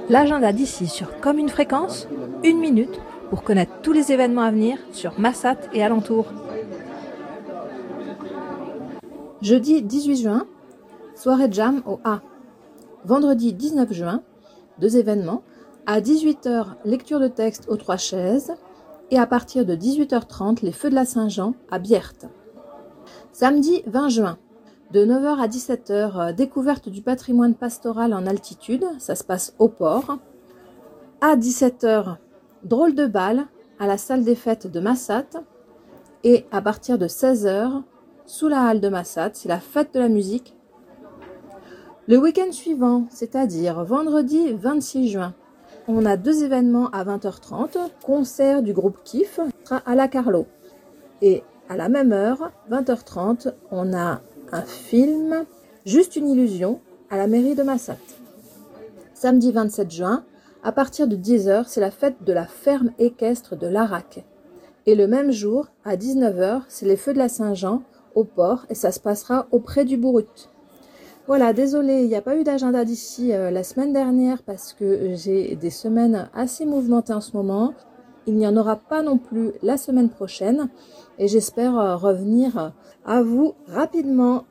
L'agenda d'ici sur Comme une fréquence, 1 minute pour connaître tous les événements à venir sur Massat et alentours. Jeudi 18 juin, soirée jam au A. Vendredi 19 juin, 2 événements. À 18 h, lecture de texte aux 3 chaises. Et à partir de 18 h 30, les Feux de la Saint-Jean à Bierte. Samedi 20 juin, de 9 h à 17 h, découverte du patrimoine pastoral en altitude. Ça se passe au port. À 17 h, drôle de bal à la salle des fêtes de Massat. Et à partir de 16 h, sous la halle de Massat, c'est la fête de la musique. Le week-end suivant, c'est-à-dire vendredi 26 juin, on a 2 événements à 20 h 30, concert du groupe Kif à la Carlo. Et à la même heure, 20 h 30, on a un film, Juste une illusion, à la mairie de Massat. Samedi 27 juin, à partir de 10 h, c'est la fête de la ferme équestre de Larac. Et le même jour, à 19 h, c'est les Feux de la Saint-Jean au port et ça se passera auprès du Bourrut. Voilà, désolé, il n'y a pas eu d'agenda d'ici la semaine dernière parce que j'ai des semaines assez mouvementées en ce moment. Il n'y en aura pas non plus la semaine prochaine et j'espère revenir à vous rapidement.